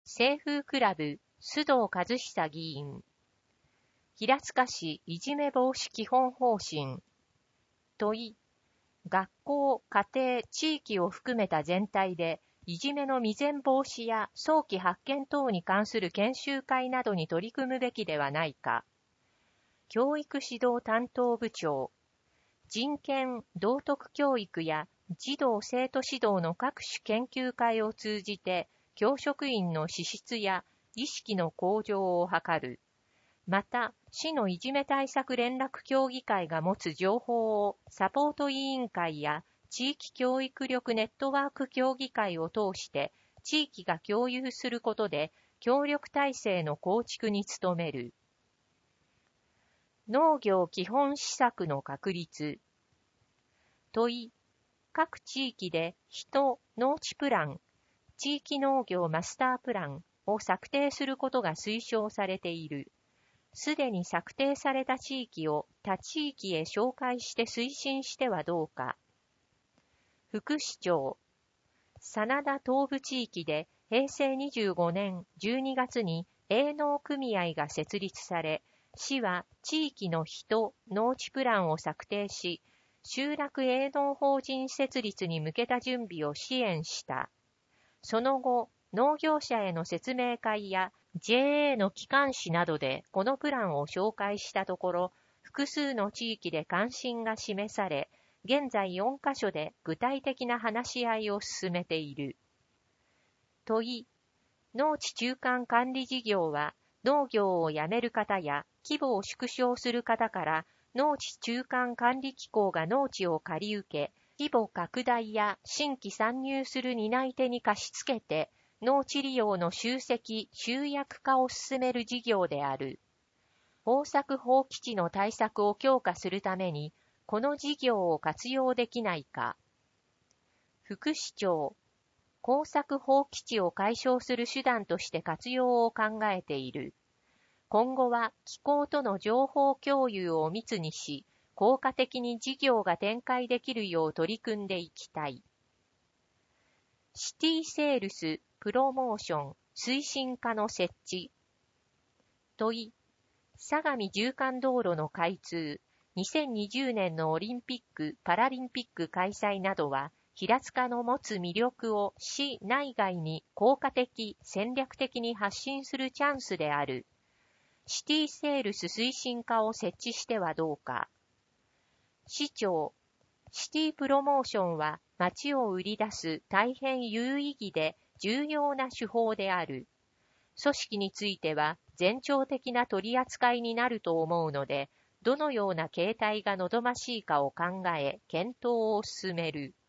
清風クラブ、須藤和久議員。平塚市いじめ防止基本方針。問い、学校、家庭、地域を含めた全体で、いじめの未然防止や早期発見等に関する研修会などに取り組むべきではないか。教育指導担当部長。人権、道徳教育や児童生徒指導の各種研究会を通じて、教職員の資質や意識の向上を図る。また、市のいじめ対策連絡協議会が持つ情報をサポート委員会や地域教育力ネットワーク協議会を通して地域が共有することで協力体制の構築に努める。農業基本施策の確立。問い、各地域で人、農地プラン、地域農業マスタープランを策定することが推奨されている。すでに策定された地域を他地域へ紹介して推進してはどうか。副市長、真田東部地域で平成25年12月に営農組合が設立され、市は地域の人、農地プランを策定し、集落営農法人設立に向けた準備を支援した。その後、農業者への説明会や JA の機関紙などでこのプランを紹介したところ、複数の地域で関心が示され、現在4カ所で具体的な話し合いを進めている。問い、農地中間管理事業は農業をやめる方や規模を縮小する方から農地中間管理機構が農地を借り受け、規模拡大や新規参入する担い手に貸し付けて、農地利用の集積・集約化を進める事業である。耕作放棄地の対策を強化するために、この事業を活用できないか。副市長、耕作放棄地を解消する手段として活用を考えている。今後は機構との情報共有を密にし、効果的に事業が展開できるよう取り組んでいきたい。シティセールスプロモーション推進課の設置。問い、相模縦貫道路の開通、2020年のオリンピック・パラリンピック開催などは、平塚の持つ魅力を市内外に効果的・戦略的に発信するチャンスである。シティセールス推進課を設置してはどうか。市長、シティプロモーションは街を売り出す大変有意義で重要な手法である。組織については前兆的な取り扱いになると思うので、どのような形態が望ましいかを考え、検討を進める。